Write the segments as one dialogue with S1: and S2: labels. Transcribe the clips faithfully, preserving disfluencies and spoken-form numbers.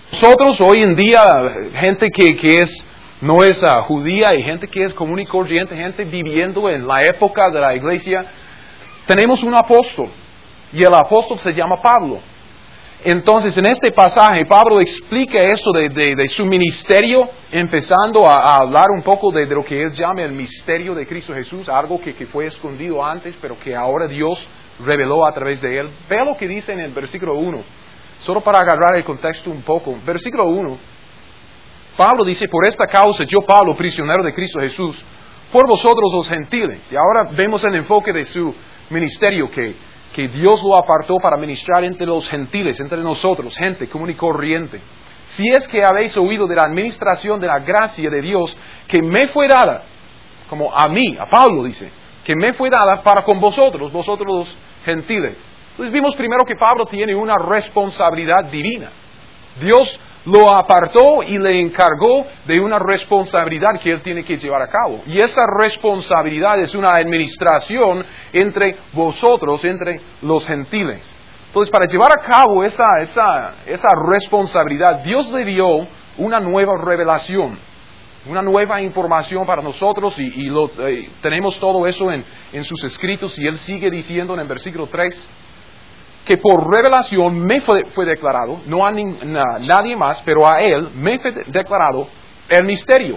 S1: Nosotros hoy en día, gente que, que es, no es uh, judía y gente que es común y corriente, gente viviendo en la época de la iglesia, tenemos un apóstol y el apóstol se llama Pablo. Entonces, en este pasaje, Pablo explica esto de, de, de su ministerio, empezando a, a hablar un poco de, de lo que él llama el misterio de Cristo Jesús, algo que, que fue escondido antes, pero que ahora Dios reveló a través de él. Vea lo que dice en el versículo uno, solo para agarrar el contexto un poco. Versículo uno, Pablo dice, por esta causa yo, Pablo, prisionero de Cristo Jesús, por vosotros los gentiles. Y ahora vemos el enfoque de su ministerio que... que Dios lo apartó para ministrar entre los gentiles, entre nosotros, gente común y corriente. Si es que habéis oído de la administración de la gracia de Dios que me fue dada, como a mí, a Pablo dice, que me fue dada para con vosotros, vosotros los gentiles. Entonces vimos primero que Pablo tiene una responsabilidad divina. Dios lo apartó y le encargó de una responsabilidad que él tiene que llevar a cabo. Y esa responsabilidad es una administración entre vosotros, entre los gentiles. Entonces, para llevar a cabo esa, esa, esa responsabilidad, Dios le dio una nueva revelación, una nueva información para nosotros y, y lo, eh, tenemos todo eso en, en sus escritos y él sigue diciendo en el versículo tres, que por revelación me fue, fue declarado, no a, ni, a nadie más, pero a él me fue declarado el misterio,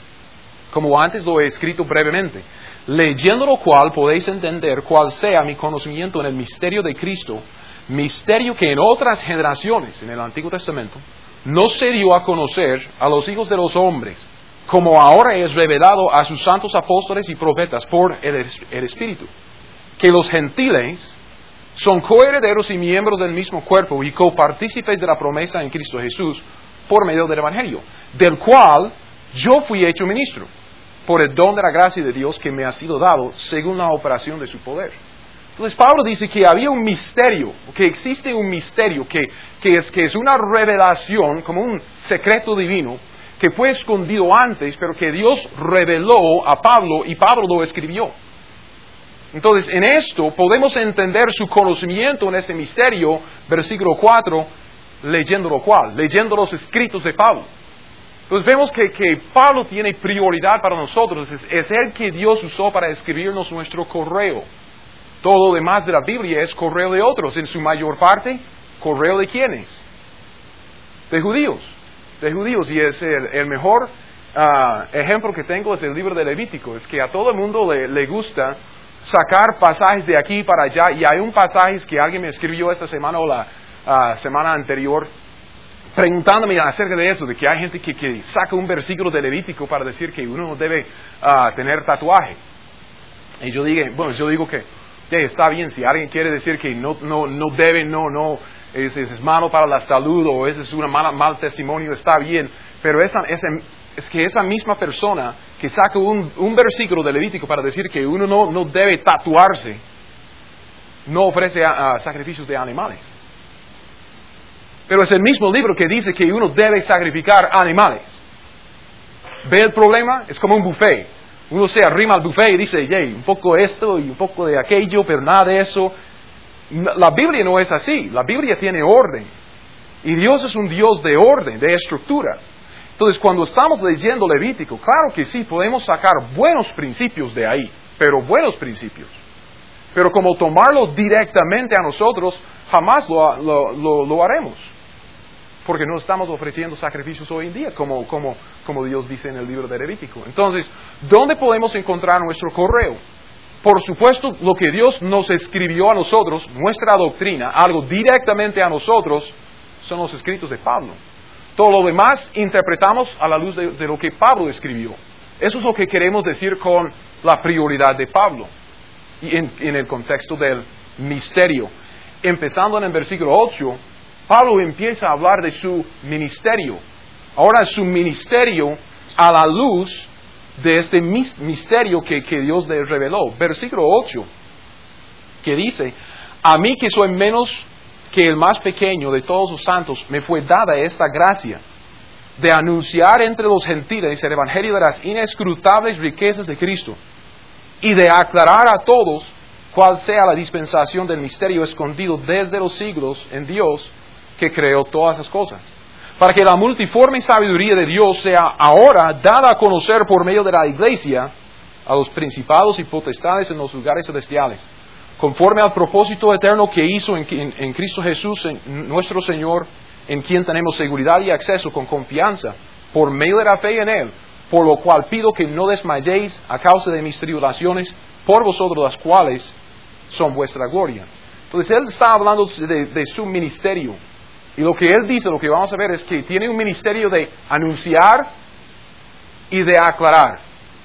S1: como antes lo he escrito brevemente, leyendo lo cual podéis entender cuál sea mi conocimiento en el misterio de Cristo, misterio que en otras generaciones, en el Antiguo Testamento, no se dio a conocer a los hijos de los hombres, como ahora es revelado a sus santos apóstoles y profetas por el, el Espíritu, que los gentiles son coherederos y miembros del mismo cuerpo y copartícipes de la promesa en Cristo Jesús por medio del Evangelio, del cual yo fui hecho ministro, por el don de la gracia de Dios que me ha sido dado según la operación de su poder. Entonces Pablo dice que había un misterio, que existe un misterio, que, que, es, que es una revelación, como un secreto divino, que fue escondido antes, pero que Dios reveló a Pablo y Pablo lo escribió. Entonces, en esto podemos entender su conocimiento en este misterio, versículo cuatro, leyendo lo cual, leyendo los escritos de Pablo. Entonces vemos que, que Pablo tiene prioridad para nosotros, es, es el que Dios usó para escribirnos nuestro correo. Todo lo demás de la Biblia es correo de otros, en su mayor parte, correo de quiénes? De judíos, de judíos, y es el, el mejor uh, ejemplo que tengo es el libro de Levítico, es que a todo el mundo le, le gusta sacar pasajes de aquí para allá, y hay un pasaje que alguien me escribió esta semana o la uh, semana anterior, preguntándome acerca de eso, de que hay gente que, que saca un versículo de Levítico para decir que uno no debe uh, tener tatuaje. Y yo dije, bueno, yo digo que yeah, está bien, si alguien quiere decir que no, no, no debe, no, no, es, es malo para la salud o ese es un mal, mal testimonio, está bien, pero esa, esa, es que esa misma persona que saca un, un versículo de Levítico para decir que uno no, no debe tatuarse, no ofrece a, a sacrificios de animales. Pero es el mismo libro que dice que uno debe sacrificar animales. ¿Ve el problema? Es como un buffet. Uno se arrima al buffet y dice, hey, un poco esto y un poco de aquello, pero nada de eso. La Biblia no es así. La Biblia tiene orden. Y Dios es un Dios de orden, de estructura. Entonces, cuando estamos leyendo Levítico, claro que sí, podemos sacar buenos principios de ahí, pero buenos principios. Pero como tomarlo directamente a nosotros, jamás lo, lo, lo, lo haremos. Porque no estamos ofreciendo sacrificios hoy en día, como, como, como Dios dice en el libro de Levítico. Entonces, ¿dónde podemos encontrar nuestro correo? Por supuesto, lo que Dios nos escribió a nosotros, nuestra doctrina, algo directamente a nosotros, son los escritos de Pablo. Todo lo demás interpretamos a la luz de, de lo que Pablo escribió. Eso es lo que queremos decir con la prioridad de Pablo. Y en, en el contexto del misterio. Empezando en el versículo ocho, Pablo empieza a hablar de su ministerio. Ahora su ministerio a la luz de este misterio que, que Dios le reveló. Versículo ocho, que dice, a mí que soy menos que el más pequeño de todos los santos, me fue dada esta gracia de anunciar entre los gentiles el evangelio de las inescrutables riquezas de Cristo y de aclarar a todos cuál sea la dispensación del misterio escondido desde los siglos en Dios que creó todas las cosas, para que la multiforme sabiduría de Dios sea ahora dada a conocer por medio de la iglesia a los principados y potestades en los lugares celestiales, conforme al propósito eterno que hizo en, en, en Cristo Jesús, en nuestro Señor, en quien tenemos seguridad y acceso con confianza, por medio de la fe en Él, por lo cual pido que no desmayéis a causa de mis tribulaciones, por vosotros las cuales son vuestra gloria. Entonces Él está hablando de, de su ministerio, y lo que Él dice, lo que vamos a ver es que tiene un ministerio de anunciar y de aclarar.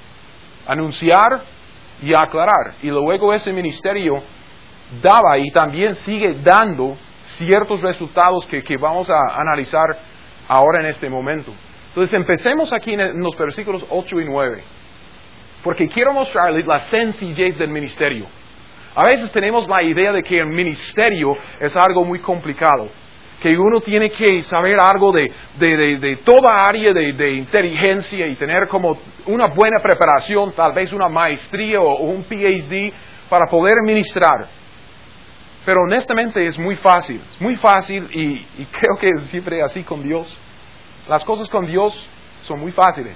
S1: Anunciar y aclarar. Y luego ese ministerio daba y también sigue dando ciertos resultados que, que vamos a analizar ahora en este momento. Entonces empecemos aquí en los versículos ocho y nueve, porque quiero mostrarles la sencillez del ministerio. A veces tenemos la idea de que el ministerio es algo muy complicado, que uno tiene que saber algo de, de, de, de toda área de, de inteligencia y tener como una buena preparación, tal vez una maestría o, o un P H D para poder ministrar. Pero honestamente es muy fácil, es muy fácil y, y creo que es siempre así con Dios. Las cosas con Dios son muy fáciles.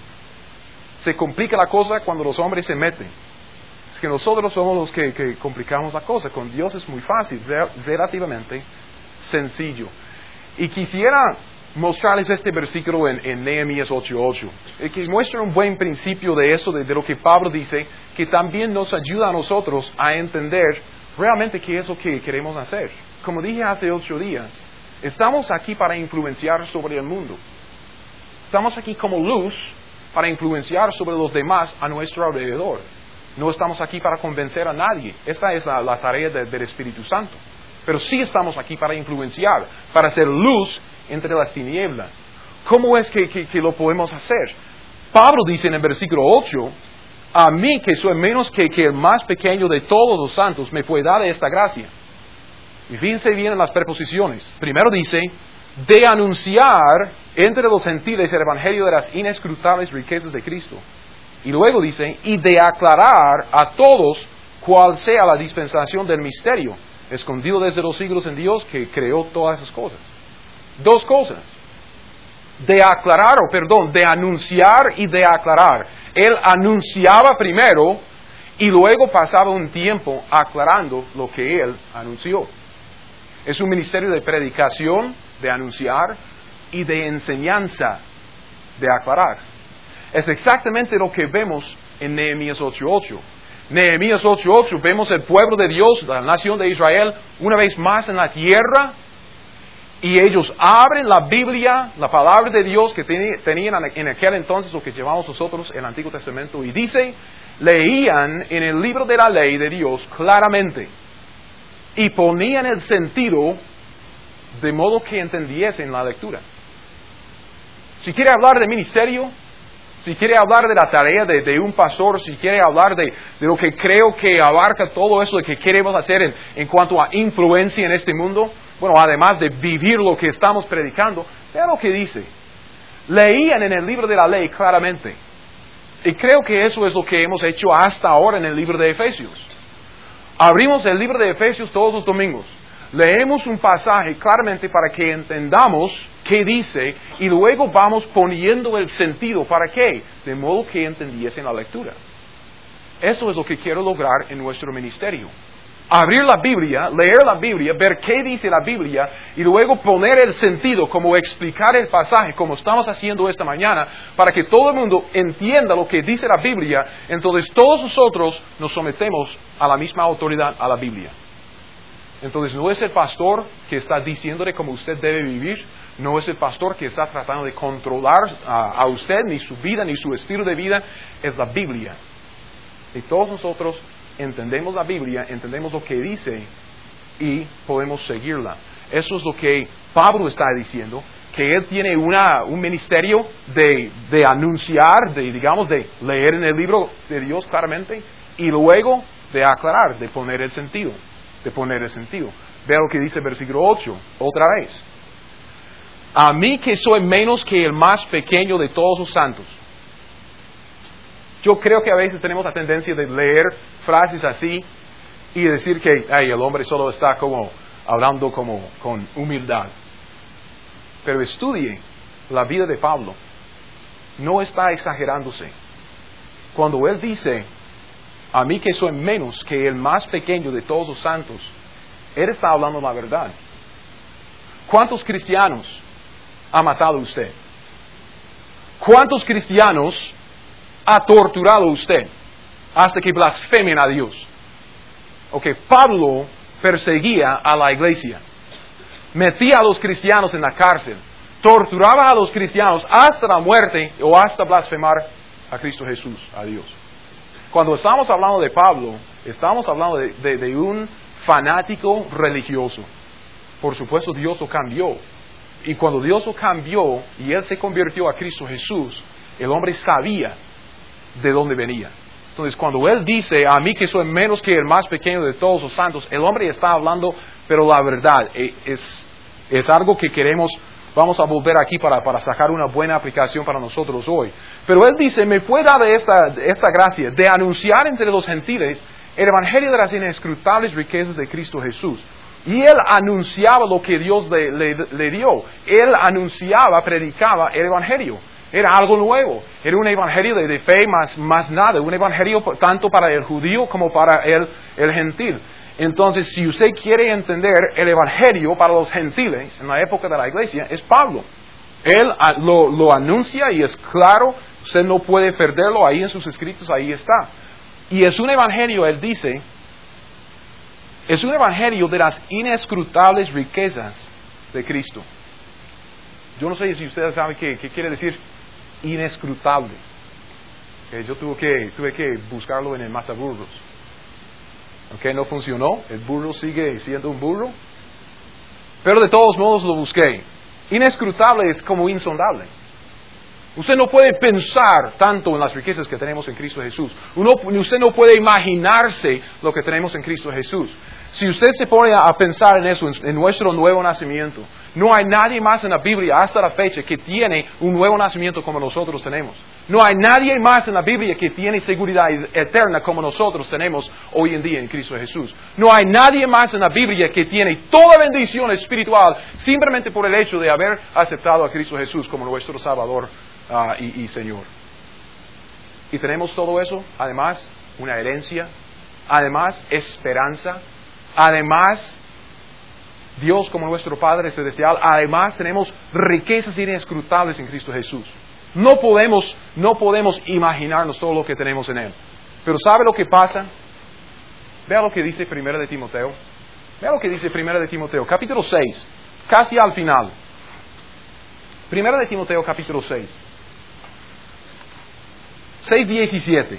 S1: Se complica la cosa cuando los hombres se meten. Es que nosotros somos los que, que complicamos la cosa. Con Dios es muy fácil, re, relativamente sencillo. Y quisiera mostrarles este versículo en, en Nehemías ocho ocho, que muestra un buen principio de eso, de, de lo que Pablo dice, que también nos ayuda a nosotros a entender realmente qué es lo que queremos hacer. Como dije hace ocho días, estamos aquí para influenciar sobre el mundo. Estamos aquí como luz para influenciar sobre los demás a nuestro alrededor. No estamos aquí para convencer a nadie. Esta es la, la tarea de, del Espíritu Santo. Pero sí estamos aquí para influenciar, para hacer luz entre las tinieblas. ¿Cómo es que, que, que lo podemos hacer? Pablo dice en el versículo ocho, a mí que soy menos que, que el más pequeño de todos los santos, me fue dada esta gracia. Y fíjense bien en las preposiciones. Primero dice, de anunciar entre los gentiles el evangelio de las inescrutables riquezas de Cristo. Y luego dice, y de aclarar a todos cuál sea la dispensación del misterio, escondido desde los siglos en Dios que creó todas esas cosas. Dos cosas. De aclarar, o perdón, de anunciar y de aclarar. Él anunciaba primero y luego pasaba un tiempo aclarando lo que él anunció. Es un ministerio de predicación, de anunciar y de enseñanza, de aclarar. Es exactamente lo que vemos en Nehemías ocho ocho. Nehemías ocho ocho, vemos el pueblo de Dios, la nación de Israel, una vez más en la tierra, y ellos abren la Biblia, la palabra de Dios que tenían en aquel entonces, lo que llevamos nosotros el Antiguo Testamento, y dice, leían en el libro de la ley de Dios claramente, y ponían el sentido de modo que entendiesen la lectura. Si quiere hablar de ministerio, si quiere hablar de la tarea de, de un pastor, si quiere hablar de, de lo que creo que abarca todo eso de que queremos hacer en, en cuanto a influencia en este mundo, bueno, además de vivir lo que estamos predicando, vea lo que dice. Leían en el libro de la ley claramente. Y creo que eso es lo que hemos hecho hasta ahora en el libro de Efesios. Abrimos el libro de Efesios todos los domingos. Leemos un pasaje claramente para que entendamos qué dice y luego vamos poniendo el sentido. ¿Para qué? De modo que entendiesen la lectura. Eso es lo que quiero lograr en nuestro ministerio. Abrir la Biblia, leer la Biblia, ver qué dice la Biblia y luego poner el sentido, como explicar el pasaje, como estamos haciendo esta mañana, para que todo el mundo entienda lo que dice la Biblia. Entonces todos nosotros nos sometemos a la misma autoridad, a la Biblia. Entonces no es el pastor que está diciéndole cómo usted debe vivir, no es el pastor que está tratando de controlar a, a usted, ni su vida, ni su estilo de vida, es la Biblia. Y todos nosotros entendemos la Biblia, entendemos lo que dice y podemos seguirla. Eso es lo que Pablo está diciendo, que él tiene una, un ministerio de, de anunciar, de digamos, de leer en el libro de Dios claramente y luego de aclarar, de poner el sentido. de poner el sentido. Vea lo que dice el versículo ocho, otra vez. A mí que soy menos que el más pequeño de todos los santos. Yo creo que a veces tenemos la tendencia de leer frases así y decir que ay, el hombre solo está como hablando como con humildad. Pero estudie la vida de Pablo, no está exagerándose. Cuando él dice, a mí que soy menos que el más pequeño de todos los santos, él está hablando la verdad. ¿Cuántos cristianos ha matado usted? ¿Cuántos cristianos ha torturado usted hasta que blasfemen a Dios? Ok, Pablo perseguía a la iglesia, metía a los cristianos en la cárcel, torturaba a los cristianos hasta la muerte o hasta blasfemar a Cristo Jesús, a Dios. Cuando estamos hablando de Pablo, estamos hablando de, de, de un fanático religioso. Por supuesto, Dios lo cambió. Y cuando Dios lo cambió y él se convirtió a Cristo Jesús, el hombre sabía de dónde venía. Entonces, cuando él dice, a mí que soy menos que el más pequeño de todos los santos, el hombre está hablando, pero la verdad es, es algo que queremos. Vamos a volver aquí para, para sacar una buena aplicación para nosotros hoy. Pero él dice, me fue dada esta, esta gracia de anunciar entre los gentiles el evangelio de las inescrutables riquezas de Cristo Jesús. Y él anunciaba lo que Dios le, le, le dio. Él anunciaba, predicaba el evangelio. Era algo nuevo. Era un evangelio de, de fe más, más nada. Un evangelio tanto para el judío como para el, el gentil. Entonces, si usted quiere entender el evangelio para los gentiles en la época de la iglesia, es Pablo. Él lo, lo anuncia y es claro, usted no puede perderlo ahí en sus escritos, ahí está. Y es un evangelio, él dice, es un evangelio de las inescrutables riquezas de Cristo. Yo no sé si ustedes saben qué, qué quiere decir inescrutables. Okay, yo tuve que, tuve que buscarlo en el Mataburros. Okay, no funcionó, el burro sigue siendo un burro, pero de todos modos lo busqué. Inescrutable es como insondable. Usted no puede pensar tanto en las riquezas que tenemos en Cristo Jesús. Uno, usted no puede imaginarse lo que tenemos en Cristo Jesús. Si usted se pone a pensar en eso, en, en nuestro nuevo nacimiento, no hay nadie más en la Biblia hasta la fecha que tiene un nuevo nacimiento como nosotros tenemos. No hay nadie más en la Biblia que tiene seguridad eterna como nosotros tenemos hoy en día en Cristo Jesús. No hay nadie más en la Biblia que tiene toda bendición espiritual simplemente por el hecho de haber aceptado a Cristo Jesús como nuestro Salvador uh, y, y Señor. Y tenemos todo eso, además una herencia, además esperanza, además Dios como nuestro Padre Celestial, además tenemos riquezas inescrutables en Cristo Jesús. No podemos, no podemos imaginarnos todo lo que tenemos en Él. Pero ¿sabe lo que pasa? Vea lo que dice Primera de Timoteo. Vea lo que dice Primera de Timoteo, capítulo seis, casi al final. Primera de Timoteo, capítulo seis. seis diecisiete.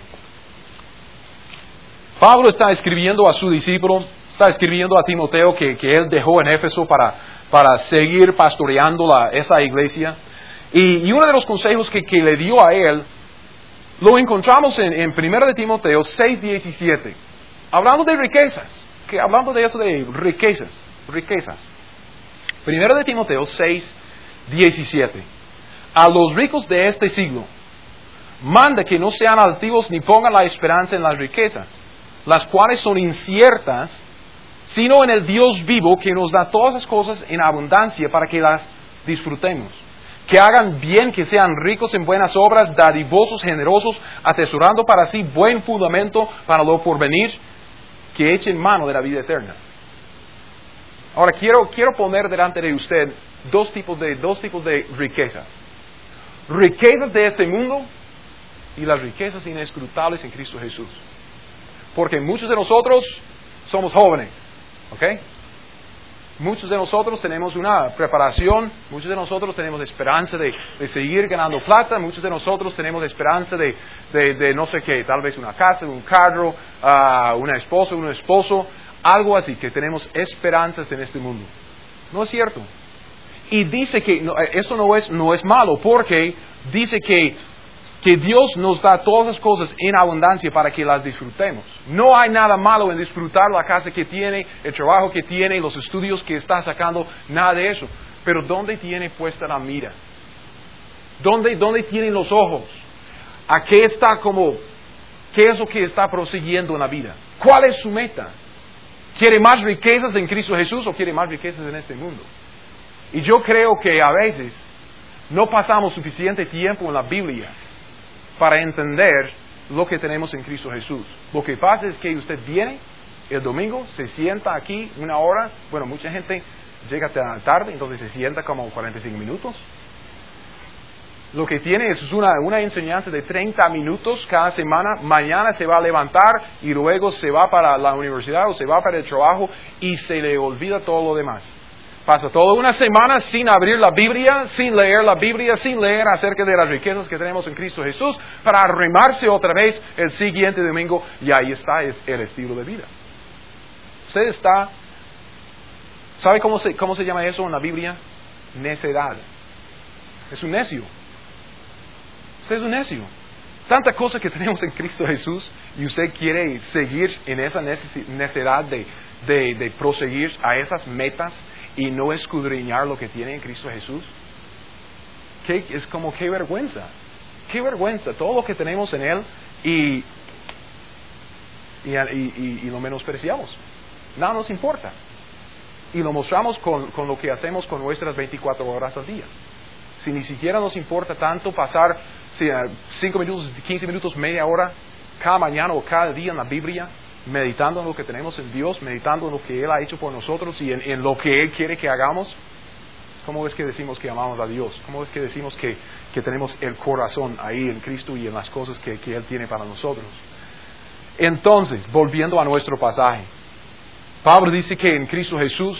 S1: Pablo está escribiendo a su discípulo, está escribiendo a Timoteo que, que él dejó en Éfeso para, para seguir pastoreando la, esa iglesia. Y, y uno de los consejos que, que le dio a él, lo encontramos en, en Primera de Timoteo seis diecisiete. Hablando de riquezas, que hablando de eso de riquezas, riquezas. Primera de Timoteo seis diecisiete. A los ricos de este siglo, manda que no sean altivos ni pongan la esperanza en las riquezas, las cuales son inciertas, sino en el Dios vivo que nos da todas las cosas en abundancia para que las disfrutemos. Que hagan bien, que sean ricos en buenas obras, dadivosos, generosos, atesorando para sí buen fundamento para lo porvenir, que echen mano de la vida eterna. Ahora quiero, quiero poner delante de usted dos tipos de, dos tipos de riquezas. Riquezas de este mundo y las riquezas inescrutables en Cristo Jesús. Porque muchos de nosotros somos jóvenes, ¿ok? Muchos de nosotros tenemos una preparación, muchos de nosotros tenemos esperanza de, de seguir ganando plata, muchos de nosotros tenemos esperanza de, de, de no sé qué, tal vez una casa, un carro, uh, una esposa, un esposo, algo así, que tenemos esperanzas en este mundo. ¿No es cierto? Y dice que no, esto no es, no es malo, porque dice que que Dios nos da todas las cosas en abundancia para que las disfrutemos. No hay nada malo en disfrutar la casa que tiene, el trabajo que tiene, los estudios que está sacando, nada de eso. Pero ¿dónde tiene puesta la mira? ¿Dónde, dónde tienen los ojos? ¿A qué está como, qué es lo que está prosiguiendo en la vida? ¿Cuál es su meta? ¿Quiere más riquezas en Cristo Jesús o quiere más riquezas en este mundo? Y yo creo que a veces no pasamos suficiente tiempo en la Biblia para entender lo que tenemos en Cristo Jesús. Lo que pasa es que usted viene el domingo, se sienta aquí una hora, bueno, mucha gente llega tarde, entonces se sienta como cuarenta y cinco minutos. Lo que tiene es una, una enseñanza de treinta minutos cada semana. Mañana se va a levantar y luego se va para la universidad o se va para el trabajo y se le olvida todo lo demás. Pasa toda una semana sin abrir la Biblia, sin leer la Biblia, sin leer acerca de las riquezas que tenemos en Cristo Jesús, para arrimarse otra vez el siguiente domingo, y ahí está es el estilo de vida. Usted está, ¿sabe cómo se, cómo se llama eso en la Biblia? Necedad. Es un necio. Usted es un necio. Tanta cosa que tenemos en Cristo Jesús y usted quiere seguir en esa necedad de, de, de proseguir a esas metas y no escudriñar lo que tiene en Cristo Jesús. ¿Qué, es como qué vergüenza. Qué vergüenza. Todo lo que tenemos en Él y, y, y, y lo menospreciamos. Nada nos importa. Y lo mostramos con, con lo que hacemos con nuestras veinticuatro horas al día. Si ni siquiera nos importa tanto pasar cinco minutos, quince minutos, media hora, cada mañana o cada día en la Biblia, meditando en lo que tenemos en Dios, meditando en lo que Él ha hecho por nosotros y en, en lo que Él quiere que hagamos, ¿cómo es que decimos que amamos a Dios? ¿Cómo es que decimos que, que tenemos el corazón ahí en Cristo y en las cosas que, que Él tiene para nosotros? Entonces, volviendo a nuestro pasaje, Pablo dice que en Cristo Jesús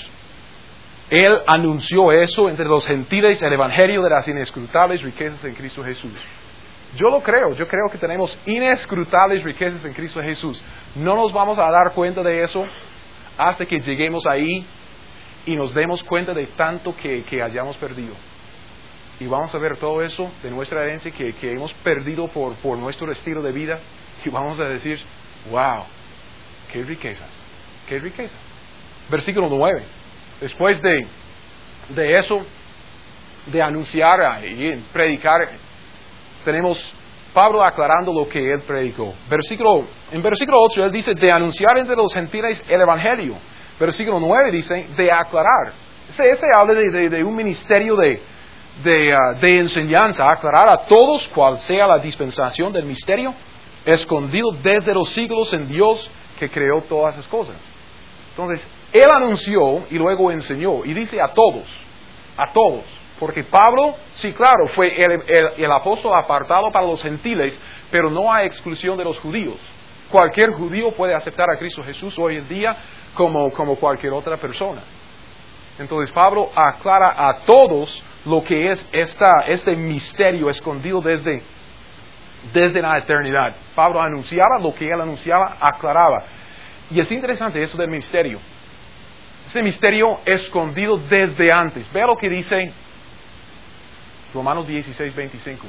S1: Él anunció eso entre los gentiles, el evangelio de las inescrutables riquezas en Cristo Jesús. Yo lo creo, yo creo que tenemos inescrutables riquezas en Cristo Jesús. No nos vamos a dar cuenta de eso hasta que lleguemos ahí y nos demos cuenta de tanto que, que hayamos perdido. Y vamos a ver todo eso de nuestra herencia que, que hemos perdido por, por nuestro estilo de vida y vamos a decir, wow, qué riquezas, qué riquezas. Versículo nueve. Después de, de eso, de anunciar y predicar, tenemos Pablo aclarando lo que él predicó. Versículo, en versículo ocho él dice, de anunciar entre los gentiles el evangelio. Versículo nueve dice, de aclarar. Ese, ese habla de, de, de un ministerio de, de, uh, de enseñanza, aclarar a todos cuál sea la dispensación del misterio, escondido desde los siglos en Dios que creó todas esas cosas. Entonces, él anunció y luego enseñó, y dice a todos, a todos, porque Pablo, sí claro, fue el, el, el apóstol apartado para los gentiles, pero no a exclusión de los judíos. Cualquier judío puede aceptar a Cristo Jesús hoy en día como, como cualquier otra persona. Entonces Pablo aclara a todos lo que es esta, este misterio escondido desde, desde la eternidad. Pablo anunciaba lo que él anunciaba, aclaraba. Y es interesante eso del misterio. Ese misterio escondido desde antes. Vea lo que dice Romanos dieciséis, veinticinco.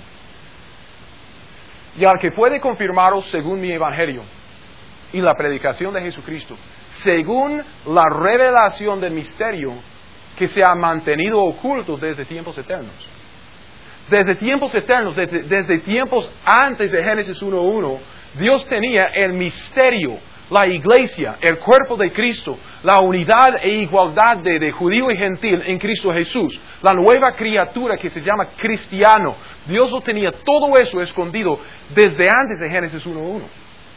S1: Y al que puede confirmaros según mi evangelio y la predicación de Jesucristo, según la revelación del misterio que se ha mantenido oculto desde tiempos eternos. Desde tiempos eternos, desde, desde tiempos antes de Génesis uno uno, Dios tenía el misterio, la iglesia, el cuerpo de Cristo, la unidad e igualdad de, de judío y gentil en Cristo Jesús, la nueva criatura que se llama cristiano. Dios lo tenía todo eso escondido desde antes de Génesis uno uno.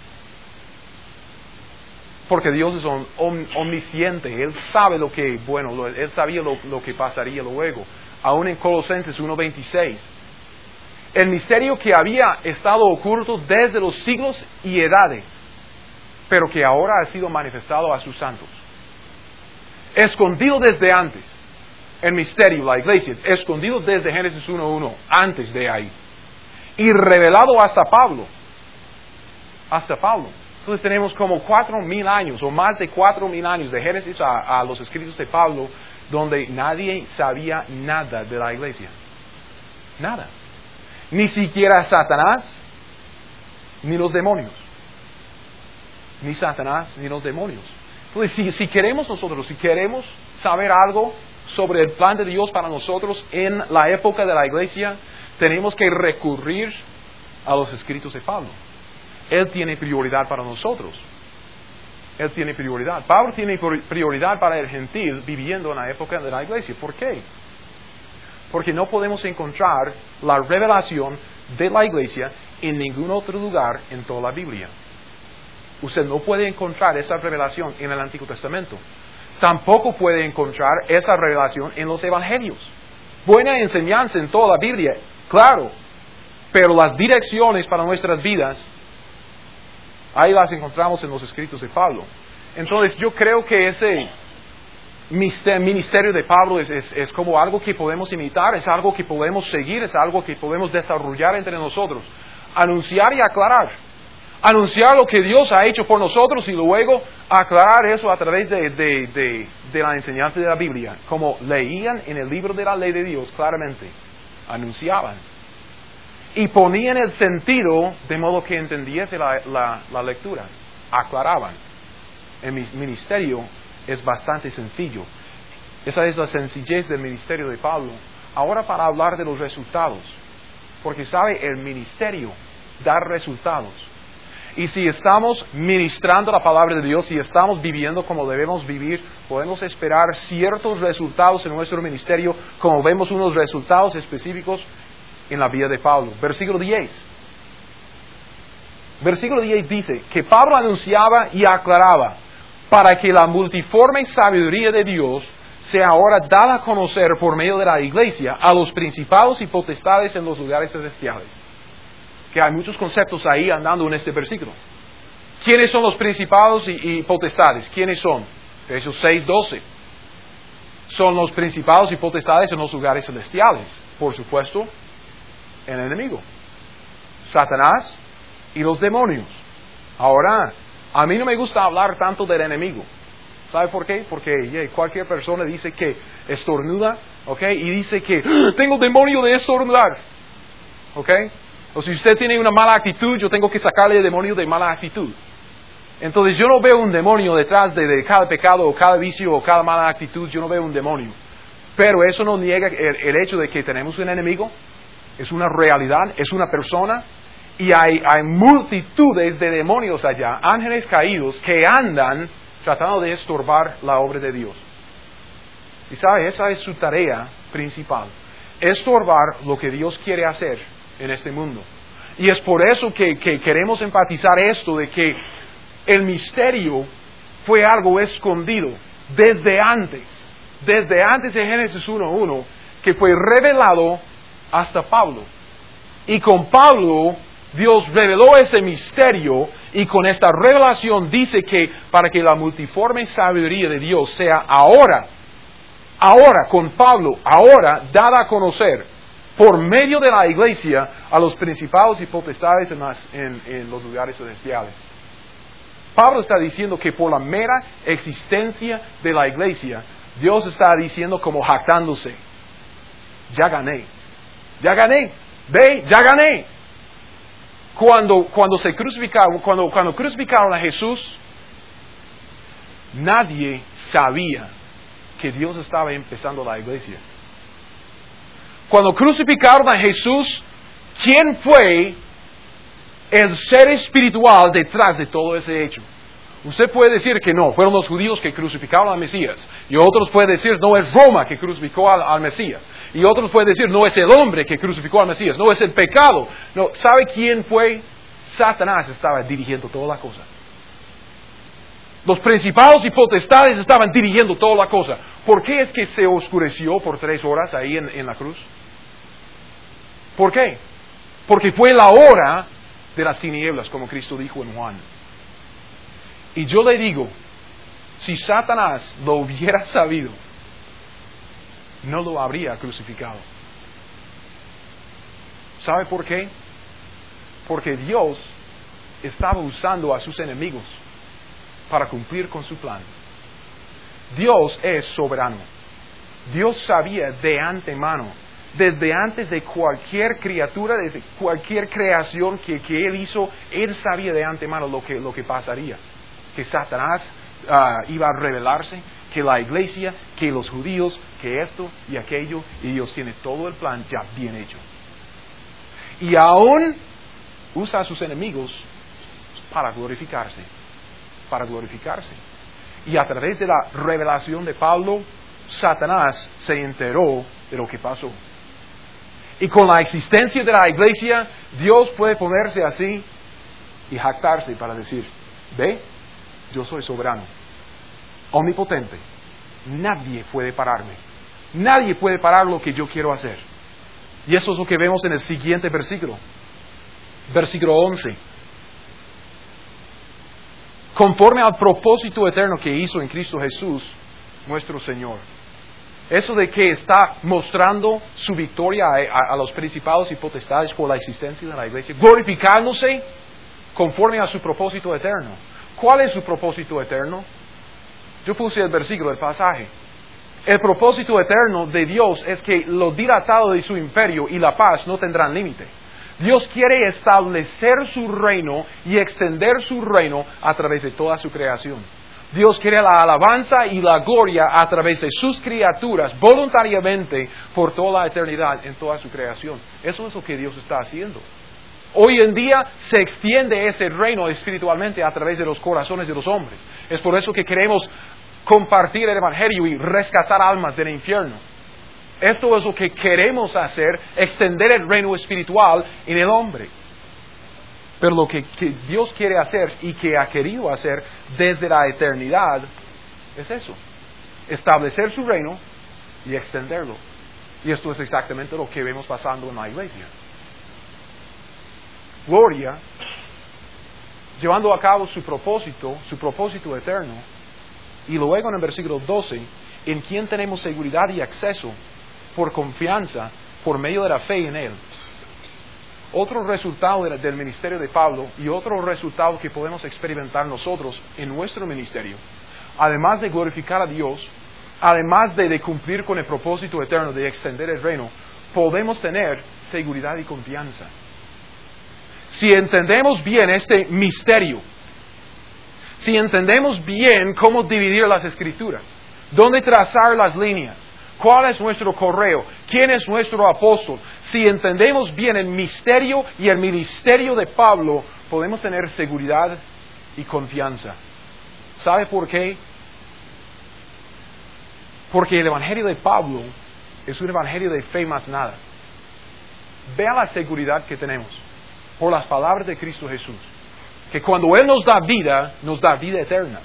S1: Porque Dios es om, om, omnisciente, Él sabe lo que, bueno, lo, Él sabía lo, lo que pasaría luego. Aún en Colosenses uno veintiséis. El misterio que había estado oculto desde los siglos y edades, pero que ahora ha sido manifestado a sus santos. Escondido desde antes. El misterio, la iglesia, escondido desde Génesis uno uno, antes de ahí. Y revelado hasta Pablo. Hasta Pablo. Entonces tenemos como cuatro mil años, o más de cuatro mil años de Génesis a, a los escritos de Pablo, donde nadie sabía nada de la iglesia. Nada. Ni siquiera Satanás, ni los demonios. Ni Satanás, ni los demonios. Entonces, si, si queremos nosotros, si queremos saber algo sobre el plan de Dios para nosotros en la época de la iglesia, tenemos que recurrir a los escritos de Pablo. Él tiene prioridad para nosotros. Él tiene prioridad. Pablo tiene prioridad para el gentil viviendo en la época de la iglesia. ¿Por qué? Porque no podemos encontrar la revelación de la iglesia en ningún otro lugar en toda la Biblia. Usted no puede encontrar esa revelación en el Antiguo Testamento. Tampoco puede encontrar esa revelación en los Evangelios. Buena enseñanza en toda la Biblia, claro, pero las direcciones para nuestras vidas, ahí las encontramos en los escritos de Pablo. Entonces yo creo que ese ministerio de Pablo es, es, es como algo que podemos imitar, es algo que podemos seguir, es algo que podemos desarrollar entre nosotros. Anunciar y aclarar. Anunciar lo que Dios ha hecho por nosotros y luego aclarar eso a través de, de, de, de la enseñanza de la Biblia. Como leían en el libro de la ley de Dios claramente. Anunciaban. Y ponían el sentido de modo que entendiese la, la, la lectura. Aclaraban. El ministerio es bastante sencillo. Esa es la sencillez del ministerio de Pablo. Ahora para hablar de los resultados. Porque sabe, el ministerio da resultados. Y si estamos ministrando la palabra de Dios, si estamos viviendo como debemos vivir, podemos esperar ciertos resultados en nuestro ministerio, como vemos unos resultados específicos en la vida de Pablo. Versículo diez. Versículo diez dice que Pablo anunciaba y aclaraba para que la multiforme sabiduría de Dios sea ahora dada a conocer por medio de la iglesia a los principados y potestades en los lugares celestiales. Que hay muchos conceptos ahí andando en este versículo. ¿Quiénes son los principados y, y potestades? ¿Quiénes son? Efesios seis doce. Son los principados y potestades en los lugares celestiales. Por supuesto, el enemigo. Satanás y los demonios. Ahora, a mí no me gusta hablar tanto del enemigo. ¿Sabe por qué? Porque yeah, cualquier persona dice que estornuda, ¿ok? Y dice que ¡ah! Tengo demonio de estornudar, ¿ok? O si usted tiene una mala actitud, yo tengo que sacarle el demonio de mala actitud. Entonces yo no veo un demonio detrás de, de cada pecado o cada vicio o cada mala actitud, yo no veo un demonio. Pero eso no niega el, el hecho de que tenemos un enemigo, es una realidad, es una persona. Y hay, hay multitudes de demonios allá, ángeles caídos, que andan tratando de estorbar la obra de Dios. Y sabe, esa es su tarea principal. Estorbar lo que Dios quiere hacer en este mundo. Y es por eso que, que queremos enfatizar esto de que el misterio fue algo escondido desde antes. Desde antes de Génesis uno uno, que fue revelado hasta Pablo. Y con Pablo Dios reveló ese misterio y con esta revelación dice que para que la multiforme sabiduría de Dios sea ahora, ahora con Pablo, ahora dada a conocer por medio de la iglesia a los principados y potestades en, las, en, en los lugares celestiales. Pablo está diciendo que por la mera existencia de la iglesia, Dios está diciendo como jactándose, ya gané, ya gané, ve, ya gané. Cuando, cuando se crucificaron, cuando, cuando crucificaron a Jesús, nadie sabía que Dios estaba empezando la iglesia. Cuando crucificaron a Jesús, ¿quién fue el ser espiritual detrás de todo ese hecho? Usted puede decir que no, fueron los judíos que crucificaron al Mesías. Y otros pueden decir, no es Roma que crucificó al, al Mesías. Y otros pueden decir, no es el hombre que crucificó al Mesías, no es el pecado. No, ¿sabe quién fue? Satanás estaba dirigiendo toda la cosa. Los principados y potestades estaban dirigiendo toda la cosa. ¿Por qué es que se oscureció por tres horas ahí en, en la cruz? ¿Por qué? Porque fue la hora de las tinieblas, como Cristo dijo en Juan. Y yo le digo, si Satanás lo hubiera sabido, no lo habría crucificado. ¿Sabe por qué? Porque Dios estaba usando a sus enemigos para cumplir con su plan. Dios es soberano. Dios sabía de antemano, desde antes de cualquier criatura, desde cualquier creación que, que Él hizo, Él sabía de antemano lo que, lo que pasaría. Que Satanás uh, iba a rebelarse, que la iglesia, que los judíos, que esto y aquello, y Dios tiene todo el plan ya bien hecho. Y aún usa a sus enemigos para glorificarse, para glorificarse. Y a través de la revelación de Pablo, Satanás se enteró de lo que pasó. Y con la existencia de la iglesia, Dios puede ponerse así y jactarse para decir, ve, yo soy soberano, omnipotente, nadie puede pararme, nadie puede parar lo que yo quiero hacer. Y eso es lo que vemos en el siguiente versículo, versículo once. Conforme al propósito eterno que hizo en Cristo Jesús, nuestro Señor. Eso de que está mostrando su victoria a, a, a los principados y potestades por la existencia de la iglesia, glorificándose conforme a su propósito eterno. ¿Cuál es su propósito eterno? Yo puse el versículo, el pasaje. El propósito eterno de Dios es que lo dilatado de su imperio y la paz no tendrán límite. Dios quiere establecer su reino y extender su reino a través de toda su creación. Dios quiere la alabanza y la gloria a través de sus criaturas voluntariamente por toda la eternidad en toda su creación. Eso es lo que Dios está haciendo. Hoy en día se extiende ese reino espiritualmente a través de los corazones de los hombres. Es por eso que queremos compartir el Evangelio y rescatar almas del infierno. Esto es lo que queremos hacer, extender el reino espiritual en el hombre. Pero lo que, que Dios quiere hacer y que ha querido hacer desde la eternidad es eso. Establecer su reino y extenderlo. Y esto es exactamente lo que vemos pasando en la iglesia. Gloria, llevando a cabo su propósito, su propósito eterno. Y luego en el versículo doce, en quien tenemos seguridad y acceso por confianza, por medio de la fe en Él. Otro resultado del ministerio de Pablo y otro resultado que podemos experimentar nosotros en nuestro ministerio, además de glorificar a Dios, además de, de cumplir con el propósito eterno de extender el reino, podemos tener seguridad y confianza. Si entendemos bien este misterio, si entendemos bien cómo dividir las escrituras, dónde trazar las líneas, cuál es nuestro correo, quién es nuestro apóstol, si entendemos bien el misterio y el ministerio de Pablo, podemos tener seguridad y confianza. ¿Sabe por qué? Porque el evangelio de Pablo es un evangelio de fe más nada. Vea la seguridad que tenemos por las palabras de Cristo Jesús. Que cuando Él nos da vida, nos da vida eterna.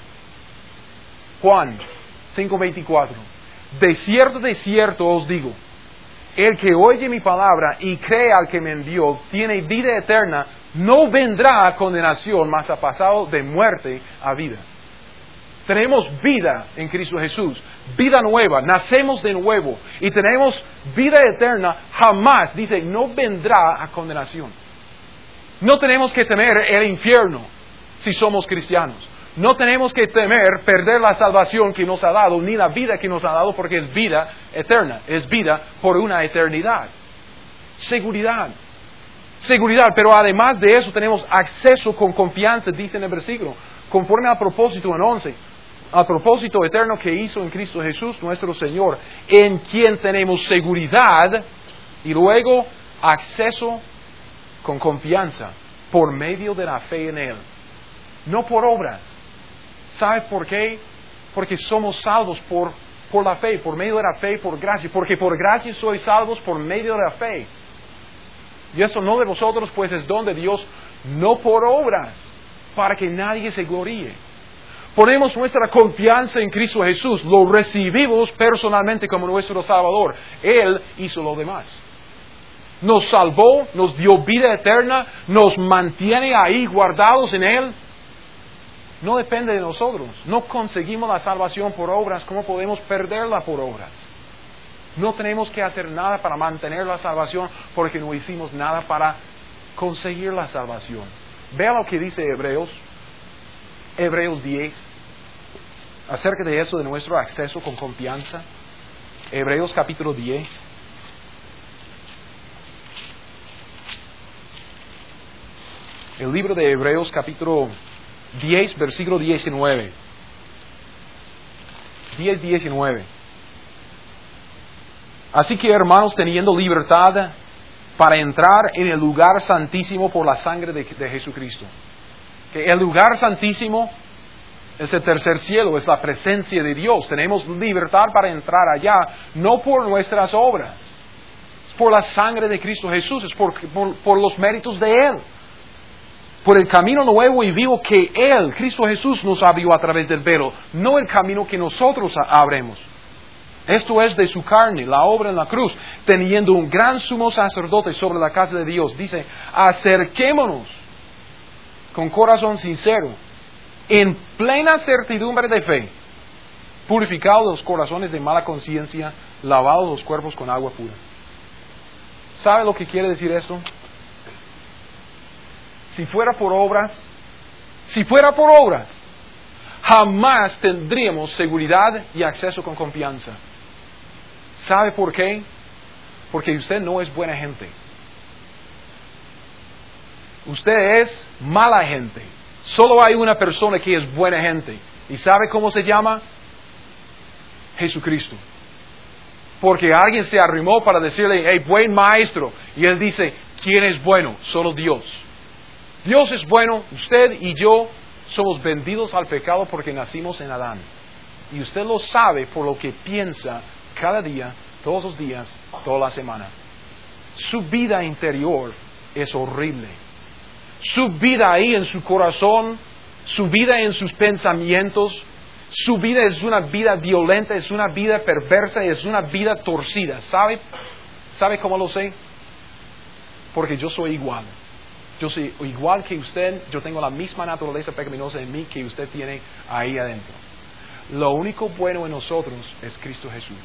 S1: Juan cinco veinticuatro. De cierto, de cierto os digo, el que oye mi palabra y cree al que me envió, tiene vida eterna, no vendrá a condenación, mas ha pasado de muerte a vida. Tenemos vida en Cristo Jesús, vida nueva, nacemos de nuevo y tenemos vida eterna, jamás, dice, no vendrá a condenación. No tenemos que temer el infierno si somos cristianos. No tenemos que temer perder la salvación que nos ha dado, ni la vida que nos ha dado, porque es vida eterna, es vida por una eternidad. Seguridad. Seguridad, pero además de eso tenemos acceso con confianza, dice en el versículo, conforme al propósito en once, al propósito eterno que hizo en Cristo Jesús, nuestro Señor, en quien tenemos seguridad y luego acceso con confianza por medio de la fe en Él. No por obras. ¿Sabe por qué? Porque somos salvos por, por la fe, por medio de la fe, por gracia. Porque por gracia sois salvos por medio de la fe. Y esto no de vosotros, pues es don de Dios, no por obras, para que nadie se gloríe. Ponemos nuestra confianza en Cristo Jesús, lo recibimos personalmente como nuestro Salvador. Él hizo lo demás. Nos salvó, nos dio vida eterna, nos mantiene ahí guardados en Él. No depende de nosotros. No conseguimos la salvación por obras. ¿Cómo podemos perderla por obras? No tenemos que hacer nada para mantener la salvación porque no hicimos nada para conseguir la salvación. Vea lo que dice Hebreos, Hebreos diez, acerca de eso, de nuestro acceso con confianza. Hebreos capítulo diez. El libro de Hebreos capítulo diez, versículo diecinueve. diez, diecinueve. Así que, hermanos, teniendo libertad para entrar en el lugar santísimo por la sangre de, de Jesucristo. Que el lugar santísimo es el tercer cielo, es la presencia de Dios. Tenemos libertad para entrar allá, no por nuestras obras. por la sangre de Cristo Jesús, es por, por, por los méritos de Él. Por el camino nuevo y vivo que Él, Cristo Jesús, nos abrió a través del velo, no el camino que nosotros abremos. Esto es de su carne, la obra en la cruz, teniendo un gran sumo sacerdote sobre la casa de Dios. Dice, acerquémonos con corazón sincero, en plena certidumbre de fe, purificados los corazones de mala conciencia, lavados los cuerpos con agua pura. ¿Sabe lo que quiere decir esto? Si fuera por obras, si fuera por obras, jamás tendríamos seguridad y acceso con confianza. ¿Sabe por qué? Porque usted no es buena gente. Usted es mala gente. Solo hay una persona que es buena gente. ¿Y sabe cómo se llama? Jesucristo. Porque alguien se arrimó para decirle, hey, buen maestro. Y él dice, ¿quién es bueno? Solo Dios. Dios es bueno. Usted y yo somos vendidos al pecado porque nacimos en Adán. Y usted lo sabe por lo que piensa cada día, todos los días, toda la semana. Su vida interior es horrible. Su vida ahí en su corazón, su vida en sus pensamientos, su vida es una vida violenta, es una vida perversa, es una vida torcida. ¿Sabe? ¿Sabe cómo lo sé? Porque yo soy igual. Yo soy igual que usted, yo tengo la misma naturaleza pecaminosa en mí que usted tiene ahí adentro. Lo único bueno en nosotros es Cristo Jesús.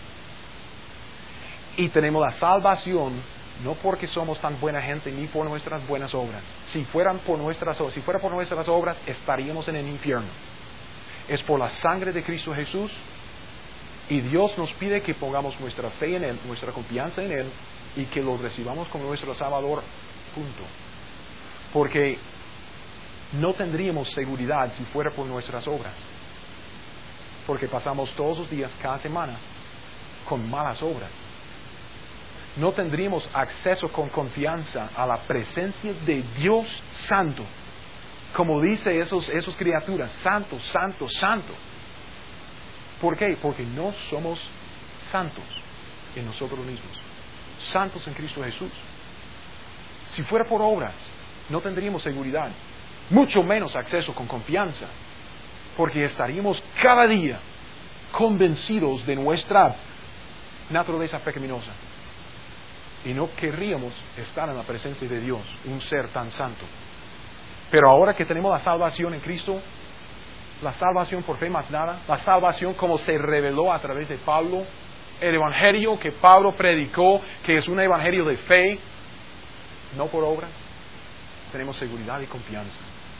S1: Y tenemos la salvación no porque somos tan buena gente ni por nuestras buenas obras. Si fueran por nuestras si fuera por nuestras obras, estaríamos en el infierno. Es por la sangre de Cristo Jesús, y Dios nos pide que pongamos nuestra fe en Él, nuestra confianza en Él, y que lo recibamos como nuestro Salvador, punto. Porque no tendríamos seguridad si fuera por nuestras obras. Porque pasamos todos los días, cada semana, con malas obras. No tendríamos acceso con confianza a la presencia de Dios Santo. Como dice esos, esos criaturas, santo, santo, santo. ¿Por qué? Porque no somos santos en nosotros mismos. Santos en Cristo Jesús. Si fuera por obras, no tendríamos seguridad. Mucho menos acceso con confianza. Porque estaríamos cada día convencidos de nuestra naturaleza pecaminosa. Y no querríamos estar en la presencia de Dios, un ser tan santo. Pero ahora que tenemos la salvación en Cristo, la salvación por fe más nada, la salvación como se reveló a través de Pablo, el evangelio que Pablo predicó, que es un evangelio de fe, no por obras, tenemos seguridad y confianza.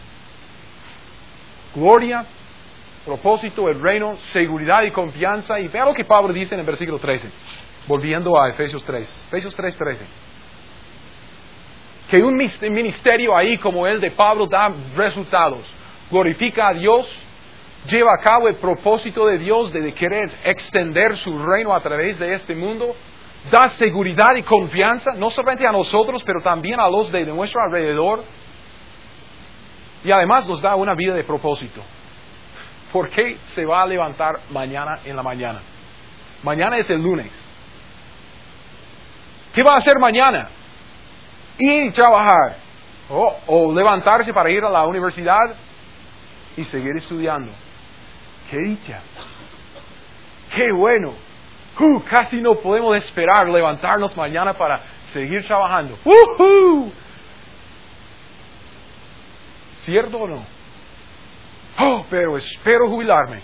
S1: Gloria, propósito, el reino, seguridad y confianza. Y vea lo que Pablo dice en el versículo trece. Volviendo a Efesios tres. Efesios tres, trece. Que un ministerio ahí como el de Pablo da resultados. Glorifica a Dios. Lleva a cabo el propósito de Dios de querer extender su reino a través de este mundo. Da seguridad y confianza, no solamente a nosotros, pero también a los de nuestro alrededor. Y además nos da una vida de propósito. ¿Por qué se va a levantar mañana en la mañana? Mañana es el lunes. ¿Qué va a hacer mañana? Ir y trabajar. O, o levantarse para ir a la universidad y seguir estudiando. ¡Qué dicha! ¡Qué bueno! Uh, casi no podemos esperar levantarnos mañana para seguir trabajando. ¡Uh-huh! ¿Cierto o no? Oh, pero espero jubilarme.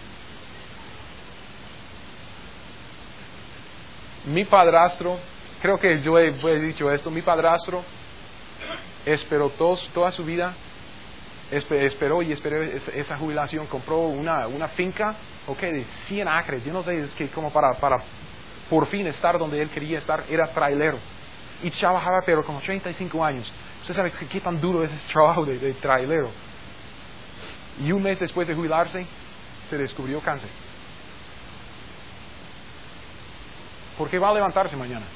S1: Mi padrastro, creo que yo he, he dicho esto, mi padrastro esperó tos, toda su vida, esperó y esperó esa jubilación, compró una, una finca, ok, de cien acres, yo no sé, es que como para, para por fin estar donde él quería estar, era trailero. Y trabajaba pero como treinta y cinco años. Usted sabe qué tan duro es ese trabajo de, de trailero. Y un mes después de jubilarse, se descubrió cáncer. ¿Por qué va a levantarse mañana?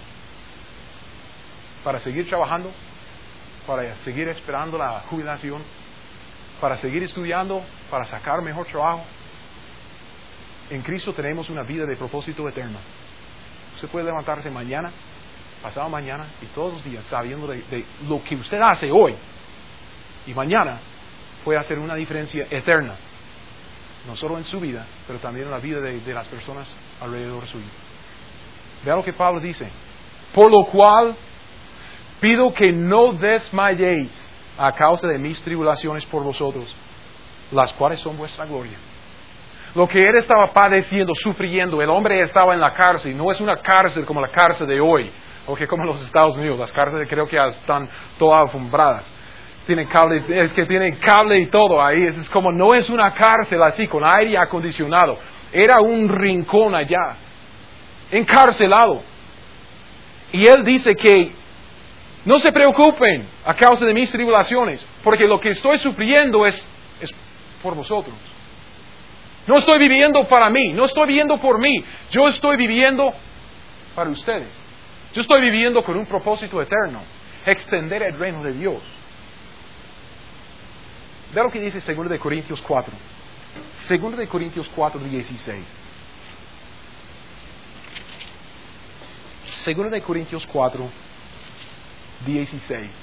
S1: ¿Para seguir trabajando? ¿Para seguir esperando la jubilación? ¿Para seguir estudiando? ¿Para sacar mejor trabajo? En Cristo tenemos una vida de propósito eterno. Usted puede levantarse mañana, pasado mañana y todos los días sabiendo de, de lo que usted hace hoy y mañana puede hacer una diferencia eterna. No solo en su vida, pero también en la vida de, de las personas alrededor suyo. Vea lo que Pablo dice. Por lo cual, pido que no desmayéis a causa de mis tribulaciones por vosotros, las cuales son vuestra gloria. Lo que él estaba padeciendo, sufriendo, el hombre estaba en la cárcel. No es una cárcel como la cárcel de hoy, o que como en los Estados Unidos. Las cárceles creo que ya están todas alfombradas. Tienen cable, es que tienen cable y todo ahí. Es como, no es una cárcel así, con aire acondicionado. Era un rincón allá, encarcelado. Y él dice que no se preocupen a causa de mis tribulaciones, porque lo que estoy sufriendo es, es por vosotros. No estoy viviendo para mí, no estoy viviendo por mí. Yo estoy viviendo para ustedes. Yo estoy viviendo con un propósito eterno, extender el reino de Dios. Vea lo que dice segundo de Corintios cuatro. segundo de Corintios cuatro, dieciséis. segundo de Corintios cuatro, dieciséis.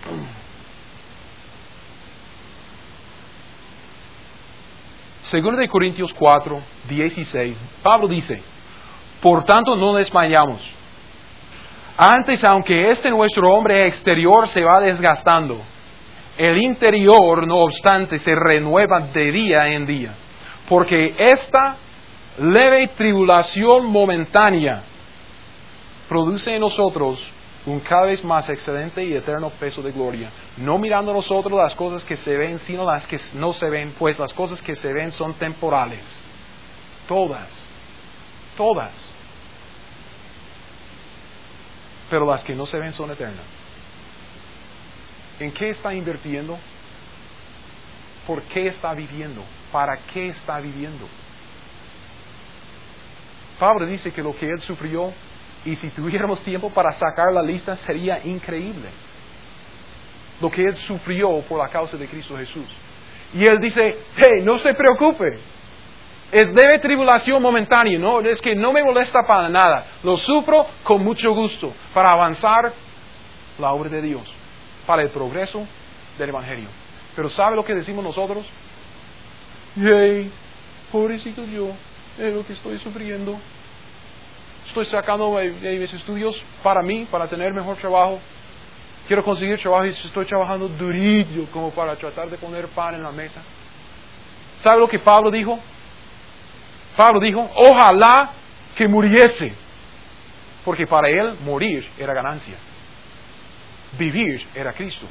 S1: segundo de Corintios cuatro, dieciséis. Pablo dice, por tanto no desmayamos. Antes, aunque este nuestro hombre exterior se va desgastando, el interior, no obstante, se renueva de día en día, porque esta leve tribulación momentánea produce en nosotros un cada vez más excelente y eterno peso de gloria, no mirando nosotros las cosas que se ven, sino las que no se ven, pues las cosas que se ven son temporales. Todas, todas. Pero las que no se ven son eternas. ¿En qué está invirtiendo? ¿Por qué está viviendo? ¿Para qué está viviendo? Pablo dice que lo que él sufrió, y si tuviéramos tiempo para sacar la lista, sería increíble. Lo que él sufrió por la causa de Cristo Jesús. Y él dice, hey, no se preocupe. Es leve tribulación momentánea, no, es que no me molesta para nada. Lo sufro con mucho gusto para avanzar la obra de Dios, para el progreso del Evangelio. Pero ¿sabe lo que decimos nosotros? Yay, pobrecito yo, es lo que estoy sufriendo. Estoy sacando de, de mis estudios para mí, para tener mejor trabajo. Quiero conseguir trabajo y estoy trabajando durillo como para tratar de poner pan en la mesa. ¿Sabe lo que Pablo dijo? Pablo dijo, ojalá que muriese, porque para él morir era ganancia. Vivir era Cristo.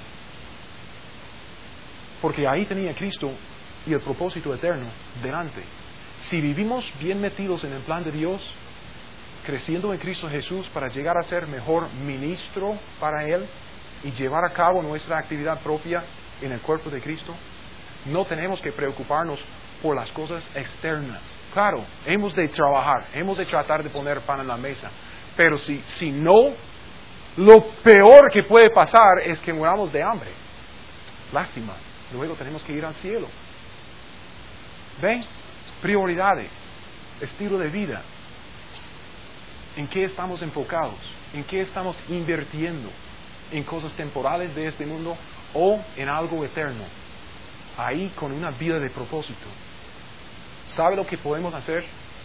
S1: Porque ahí tenía Cristo y el propósito eterno delante. Si vivimos bien metidos en el plan de Dios, creciendo en Cristo Jesús para llegar a ser mejor ministro para Él y llevar a cabo nuestra actividad propia en el cuerpo de Cristo, no tenemos que preocuparnos por las cosas externas. Claro, hemos de trabajar, hemos de tratar de poner pan en la mesa, pero si, si no, lo peor que puede pasar es que muramos de hambre. Lástima, luego tenemos que ir al cielo. ¿Ven? Prioridades, estilo de vida. ¿En qué estamos enfocados? ¿En qué estamos invirtiendo? ¿En cosas temporales de este mundo o en algo eterno? Ahí con una vida de propósito. ¿Sabe lo que podemos hacer?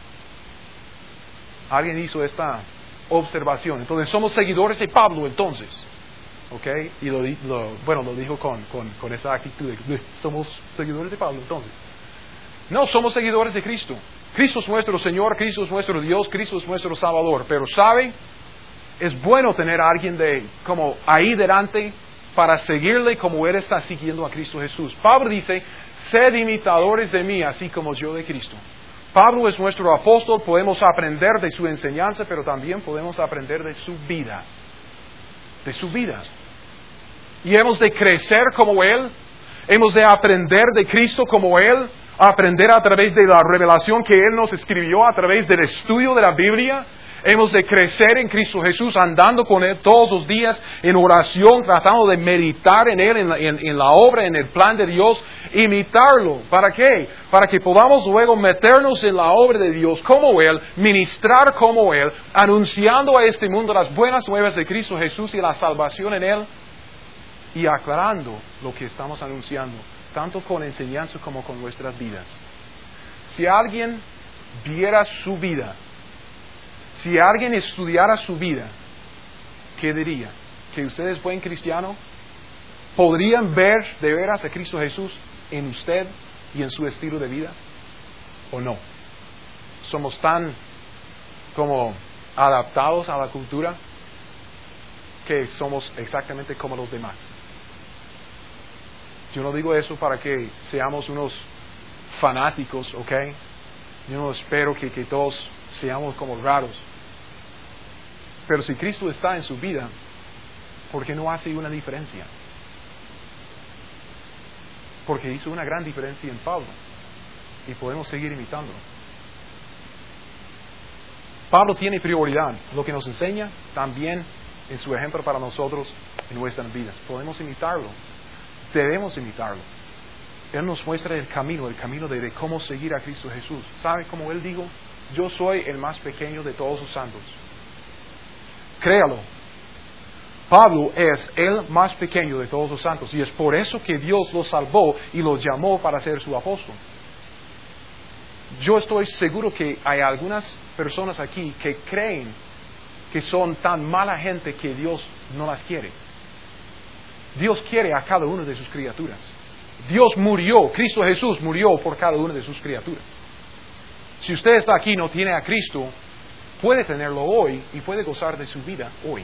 S1: Alguien hizo esta observación. Entonces, somos seguidores de Pablo, entonces. ¿Ok? Y lo, lo, bueno, lo dijo con, con, con esa actitud de, somos seguidores de Pablo, entonces. No, somos seguidores de Cristo. Cristo es nuestro Señor, Cristo es nuestro Dios, Cristo es nuestro Salvador. Pero ¿sabe? Es bueno tener a alguien de, como ahí delante para seguirle como Él está siguiendo a Cristo Jesús. Pablo dice, sed imitadores de mí, así como yo de Cristo. Pablo es nuestro apóstol, podemos aprender de su enseñanza, pero también podemos aprender de su vida. De su vida. Y hemos de crecer como Él, hemos de aprender de Cristo como Él, aprender a través de la revelación que Él nos escribió, a través del estudio de la Biblia. Hemos de crecer en Cristo Jesús, andando con Él todos los días en oración, tratando de meditar en Él, en la, en, en la obra, en el plan de Dios, imitarlo. ¿Para qué? Para que podamos luego meternos en la obra de Dios como Él, ministrar como Él, anunciando a este mundo las buenas nuevas de Cristo Jesús y la salvación en Él, y aclarando lo que estamos anunciando, tanto con enseñanza como con nuestras vidas. Si alguien viera su vida, si alguien estudiara su vida, ¿qué diría? ¿Que usted es buen cristiano? ¿Podrían ver de veras a Cristo Jesús en usted y en su estilo de vida? ¿O no? Somos tan como adaptados a la cultura que somos exactamente como los demás. Yo no digo eso para que seamos unos fanáticos, ¿ok? Yo no espero que, que todos seamos como raros. Pero si Cristo está en su vida, ¿por qué no hace una diferencia? Porque hizo una gran diferencia en Pablo y podemos seguir imitándolo. Pablo tiene prioridad. Lo que nos enseña también en su ejemplo para nosotros en nuestras vidas. Podemos imitarlo. Debemos imitarlo. Él nos muestra el camino, el camino de, de cómo seguir a Cristo Jesús. ¿Sabe cómo Él dijo? Yo soy el más pequeño de todos los santos. Créalo. Pablo es el más pequeño de todos los santos y es por eso que Dios lo salvó y lo llamó para ser su apóstol. Yo estoy seguro que hay algunas personas aquí que creen que son tan mala gente que Dios no las quiere. Dios quiere a cada una de sus criaturas. Dios murió, Cristo Jesús murió por cada una de sus criaturas. Si usted está aquí y no tiene a Cristo, puede tenerlo hoy y puede gozar de su vida hoy.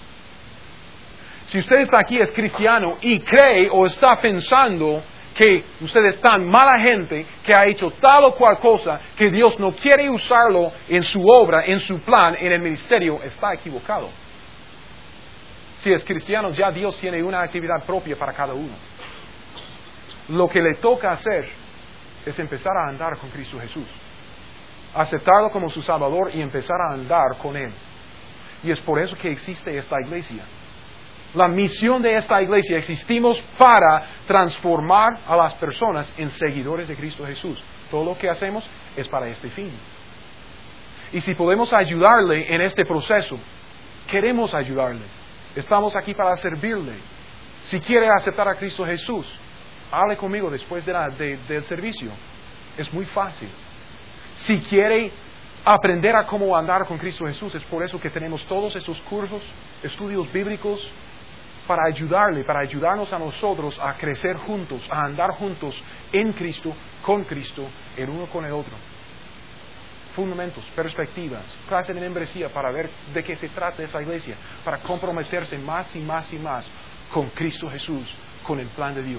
S1: Si usted está aquí, es cristiano y cree o está pensando que usted es tan mala gente que ha hecho tal o cual cosa que Dios no quiere usarlo en su obra, en su plan, en el ministerio, está equivocado. Si es cristiano, ya Dios tiene una actividad propia para cada uno. Lo que le toca hacer es empezar a andar con Cristo Jesús. Aceptarlo como su Salvador y empezar a andar con Él. Y es por eso que existe esta iglesia. La misión de esta iglesia, existimos para transformar a las personas en seguidores de Cristo Jesús. Todo lo que hacemos es para este fin. Y si podemos ayudarle en este proceso, queremos ayudarle. Estamos aquí para servirle. Si quiere aceptar a Cristo Jesús, hable conmigo después de la, de, del servicio. Es muy fácil. Si quiere aprender a cómo andar con Cristo Jesús, es por eso que tenemos todos estos cursos, estudios bíblicos, para ayudarle, para ayudarnos a nosotros a crecer juntos, a andar juntos en Cristo, con Cristo, el uno con el otro. Fundamentos, perspectivas, clase de membresía para ver de qué se trata esa iglesia, para comprometerse más y más y más con Cristo Jesús, con el plan de Dios.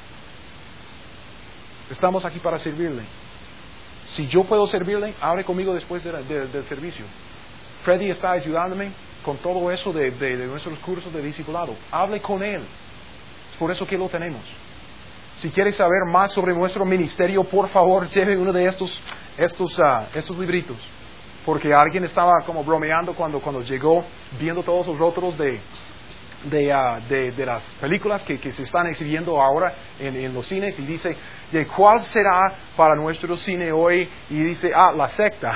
S1: Estamos aquí para servirle. Si yo puedo servirle, hable conmigo después de la, de, del servicio. Freddy está ayudándome con todo eso de, de, de nuestros cursos de discipulado. Hable con él. Es por eso que lo tenemos. Si quiere saber más sobre nuestro ministerio, por favor, lleve uno de estos, estos, uh, estos libritos. Porque alguien estaba como bromeando cuando, cuando llegó, viendo todos los rótulos de, de, uh, de, de las películas que, que se están exhibiendo ahora en, en los cines, y dice, ¿de cuál será para nuestro cine hoy? Y dice, ah, la secta.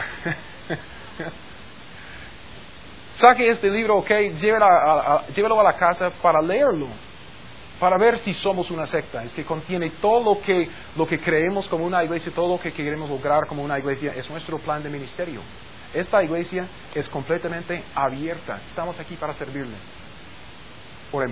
S1: Saque este libro, ok, llévelo a, a, llévelo a la casa para leerlo, para ver si somos una secta. Es que contiene todo lo que, lo que creemos como una iglesia, todo lo que queremos lograr como una iglesia, es nuestro plan de ministerio. Esta iglesia es completamente abierta. Estamos aquí para servirle.